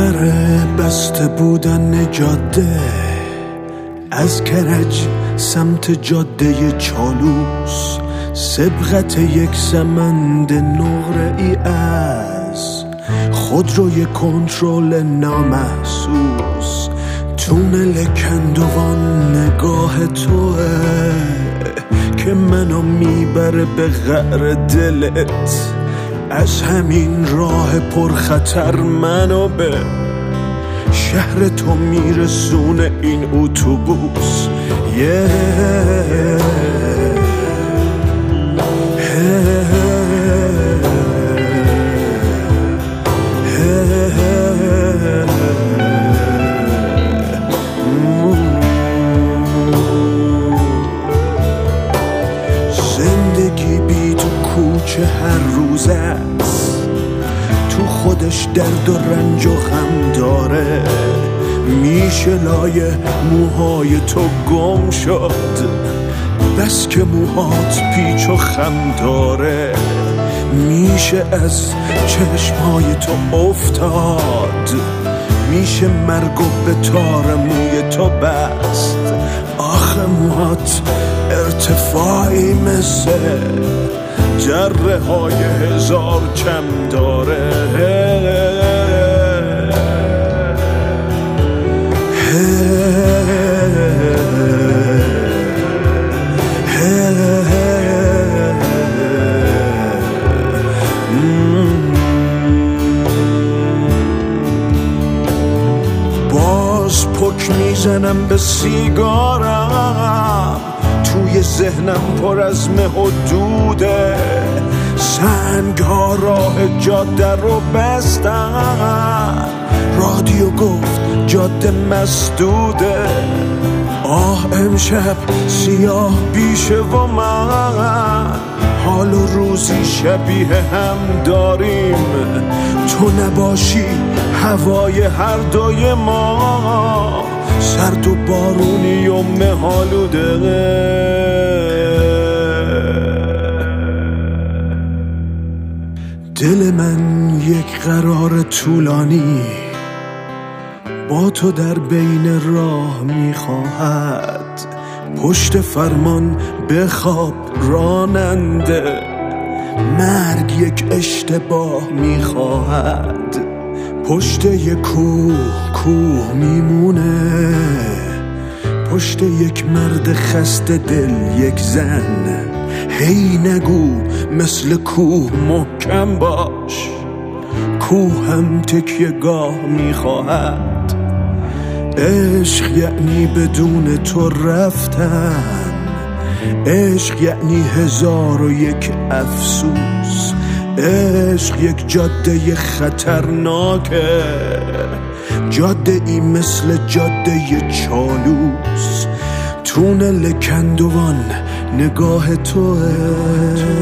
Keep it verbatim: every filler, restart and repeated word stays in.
بره بسته بودن جاده، از کرج سمت جاده چالوس، سبقت یک سمند نقره ای از خودروی کنترل نامحسوس. تونل کندوان نگاه توه که منو میبره به قعر دلت، از همین راه پرخطر منو به شهر تو میرسونه این اتوبوس. yeah. زندگی بی تو کوچه هر روز است، تو خودش درد و رنج و غم داره. میشه لای موهای تو گم شد، بس که موهات پیچ و خم داره. میشه از چشمهای تو افتاد، میشه مرگو به تار موی تو بست. آخه موهات ارتفاعی مثل جره های هزار چم داره. باز پک میزنم به سیگارم، توی ذهنم پر از مه و دوده. سنگ ها راه جاده رو بستن، رادیو گفت جاده مسدوده. آه امشب سیاه بیشه و من حال و روزی شبیه هم داریم. تو نباشی هوای هر دوی ما سرد و بارونی و مهالوده. دل من یک قرار طولانی با تو در بین راه میخواهد. پشت فرمان بخواب راننده، مرگ یک اشتباه میخواهد. پشت یک کوه کوه میمونه، پشت یک مرد خسته دل یک زن. هی نگو مثل کوه محکم باش، کوه هم تکیه گاه میخواهد. عشق یعنی بدون تو رفتن، عشق یعنی هزار و یک افسوس. عشق یک جاده خطرناکه، جاده ای مثل جاده چالوس. تونل کندوان نگاه توه.